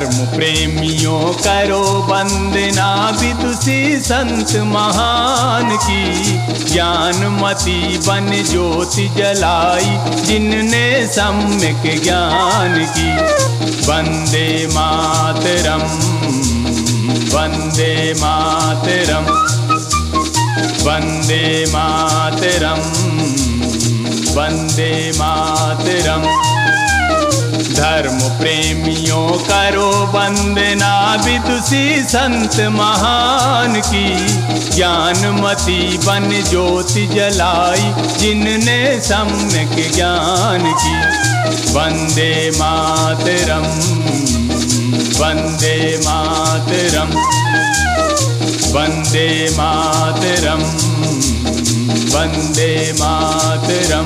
धर्म प्रेमियों करो वंदना विदुषी संत महान की। ज्ञानमती बन ज्योति जलाई जिनने सम्यक ज्ञान की। वंदे मातरम वंदे मातरम वंदे मातरम वंदे मातरम। धर्म प्रेमियों करो वंदना विदुषी संत महान की। ज्ञानमती बन ज्योति जलाई जिनने सम्यक ज्ञान की। वंदे मातरम वंदे मातरम वंदे मातरम वंदे मातरम।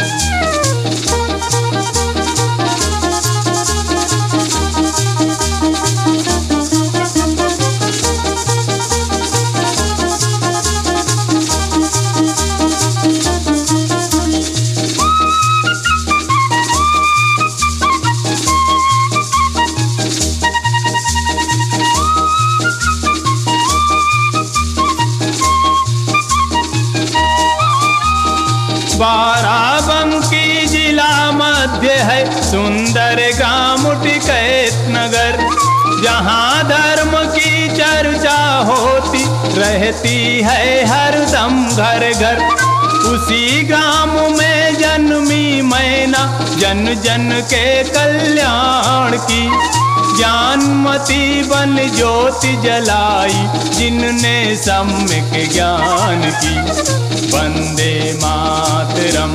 बाराबंकी जिला मध्य है सुंदर गांव टिकैत नगर। जहाँ धर्म की चर्चा होती रहती है हरदम घर घर। उसी गांव में जन्मी मैना जन जन के कल्याण की। ज्ञानमती बन ज्योति जलाई जिनने सम्यक ज्ञान की। वंदे मातरम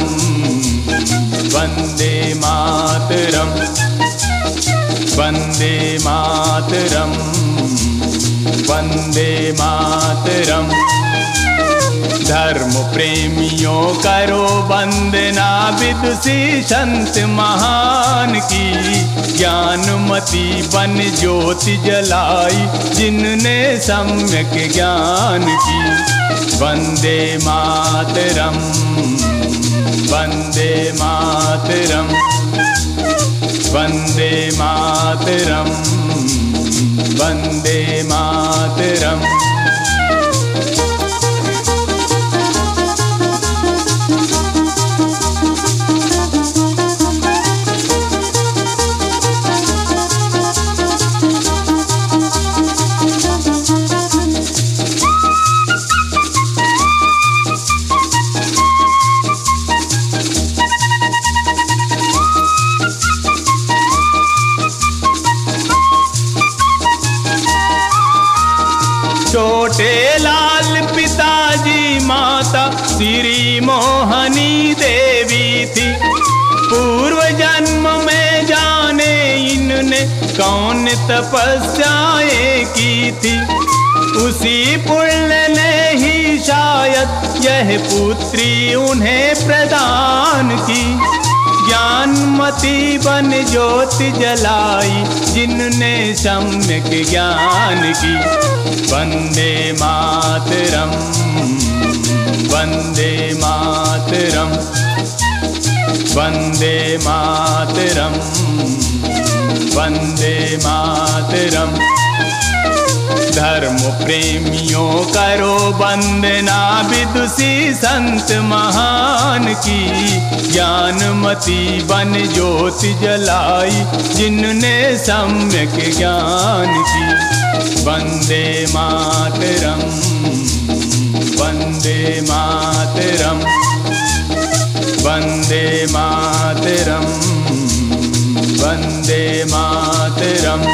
वंदे मातरम वंदे मातरम वंदे मातरम। धर्म प्रेमियों करो वंदना विदुषी संत महान की। ज्ञानमती बन ज्योति जलाई जिनने सम्यक ज्ञान की। वंदे मातरम वंदे मातरम वंदे मातरम वंदे मातरम। छोटे लाल पिताजी माता श्री मोहनी देवी थी। पूर्व जन्म में जाने इनने कौन तपस्याएं की थी। उसी पुण्य ने ही शायद यह पुत्री उन्हें प्रदान की। ज्ञानमती बन ज्योति जलाई जिनने सम्यक ज्ञान की। वंदे मातरम वंदे मातरम वंदे मातरम वंदे मातरम। धर्म प्रेमियों करो वंदना विदुषी संत महान की। ज्ञानमती बन ज्योति जलाई जिनने सम्यक ज्ञान की। वंदे मातरम वंदे मातरम वंदे मातरम वंदे मातरम।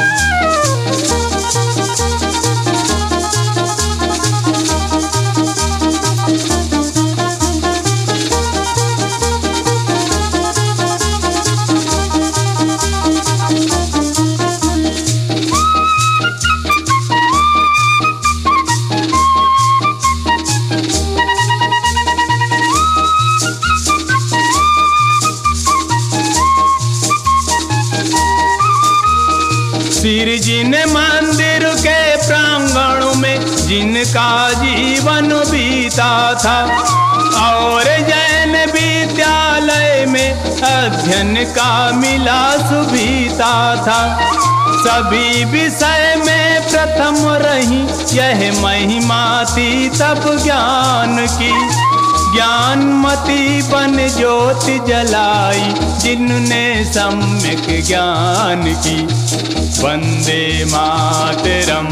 श्री जिन मंदिर के प्रांगण में जिनका जीवन बीता था और जैन विद्यालय विषय में अध्ययन का मिला सुविधा था। सभी विषय में प्रथम रही यह महिमा थी तब ज्ञान की। ज्ञानमती बन ज्योति जलाई जिनने सम्यक ज्ञान की। वंदे मातरम,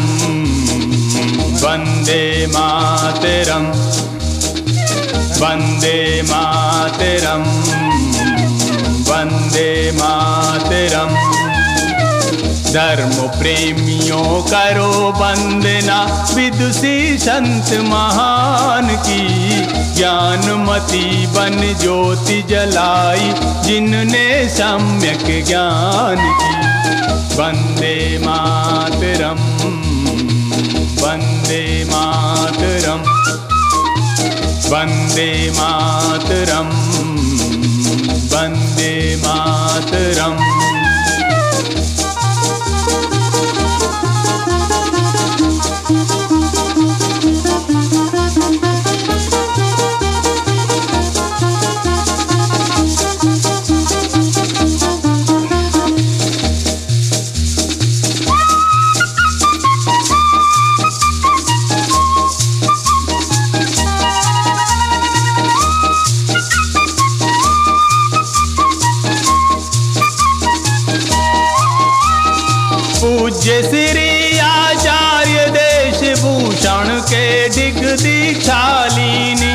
वंदे मातरम, वंदे मातरम, वंदे मातरम। धर्म प्रेमियों करो वंदना विदुषी संत महान की। ज्ञानमती बन ज्योति जलाई जिनने सम्यक ज्ञान की। वंदे मातरम, वंदे मातरम, वंदे मातरम, वंदे मातरम। पूज्य श्री आचार्य देशभूषण के दिग दीक्षालिनी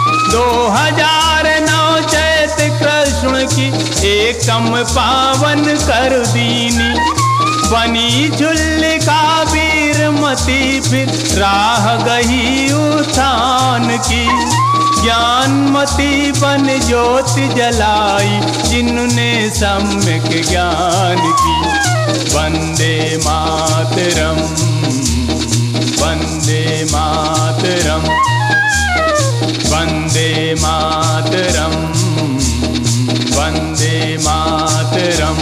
2009 चैत कृष्ण की एकम पावन कर दीनी। बनी झुल्लिका वीरमती फिर राह गई उत्थान की। ज्ञानमती बन ज्योति जलाई जिनने सम्यक ज्ञान की। वंदे मातरम, वंदे मातरम, वंदे मातरम, वंदे मातरम।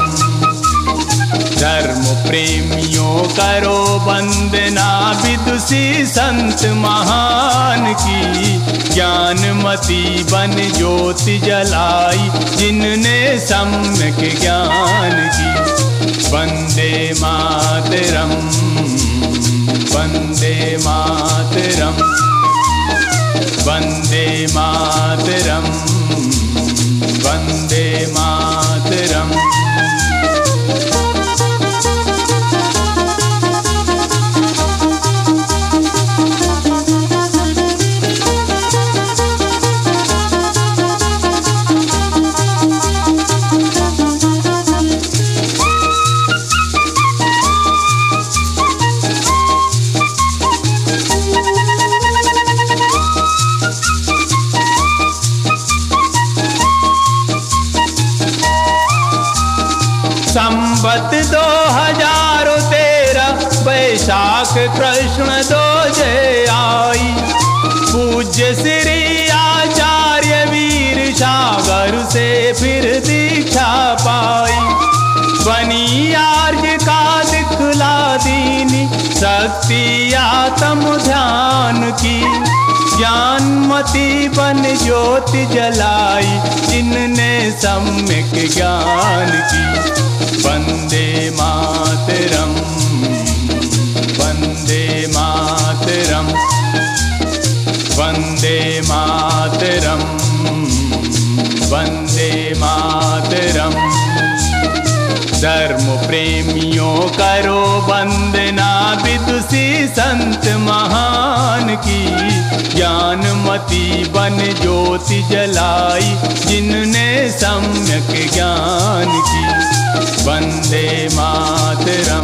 धर्म प्रेमियों करो वंदना विदुषी संत महान की। ज्ञानमती बन ज्योति जलाई जिनने सम्यक ज्ञान की। वंदे मातरम, वंदे मातरम, वंदे मातरम, वंदे मातरम। संवत 2013 वैशाख कृष्ण दोजे आई। पूज्य श्री आचार्य वीर सागर से फिर दीक्षा पाई। बनी आर्य का दिखला दीनी शक्ति आत्म ध्यान की। ज्ञानमती बन ज्योति जलाई जिनने सम्यक ज्ञान की। वंदे मातरम, वंदे मातरम, वंदे मातरम, वंदे मातरम। धर्म प्रेमियों करो वंदना विदुषी संत महान की। ज्ञानमती बन ज्योति जलाई जिनने सम्यक ज्ञान की। वंदे मातरम,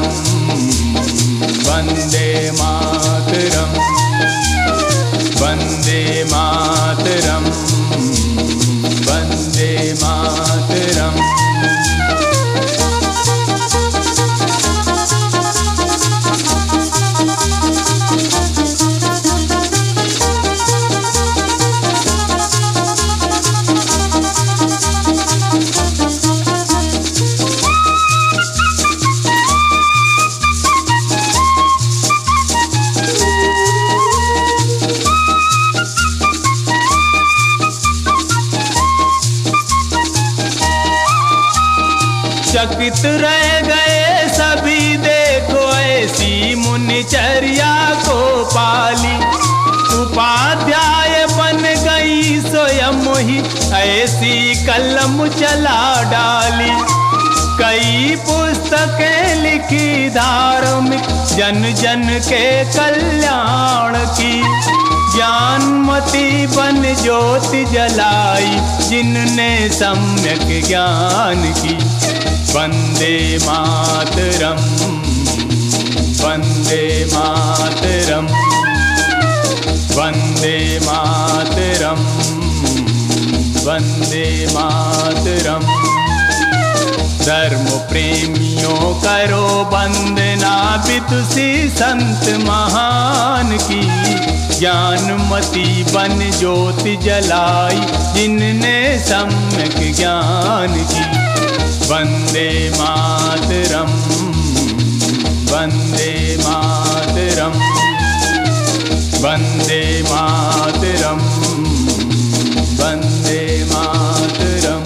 वंदे मातरम, वंदे मातरम, वंदे मातरम। चकित रह गए सभी, देखो ऐसी मुनिचर्या को पाली। उपाध्याय बन गई स्वयं ही, ऐसी कलम चला डाली। कई पुस्तकें लिखी धार्मिक, जन जन के कल्याण की। ज्ञानमती बन ज्योति जलाई, जिनने सम्यक ज्ञान की। वंदे मातरम, वंदे मातरम, वंदे मातरम, वंदे मातरम। धर्म प्रेमियों करो वंदना, विदुषी संत महान की। ज्ञानमती बन ज्योति जलाई, जिनने सम्यक ज्ञान की। वंदे मातरम, वंदे मातरम, वंदे मातरम, वंदे मातरम।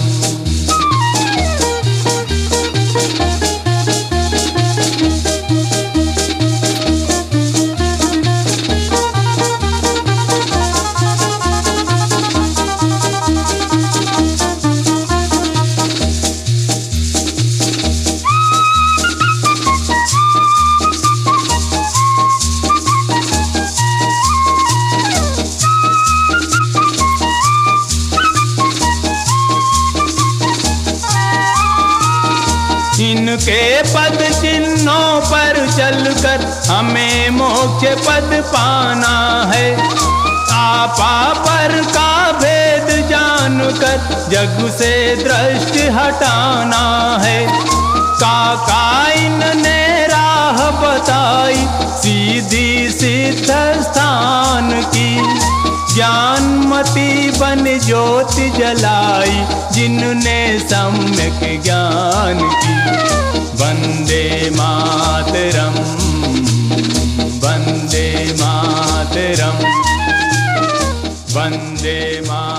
इनके पद चिन्हों पर चलकर हमें मोक्ष पद पाना है। आपा पर का भेद जानकर जग से दृष्टि हटाना है। काका इनने राह बताई, सीधी सिद्ध स्थान की। ज्ञानमती बन ज्योति जलाई, जिनने सम्यक ज्ञान की। वंदे मातरम, वंदे मातरम, वंदे मातरम।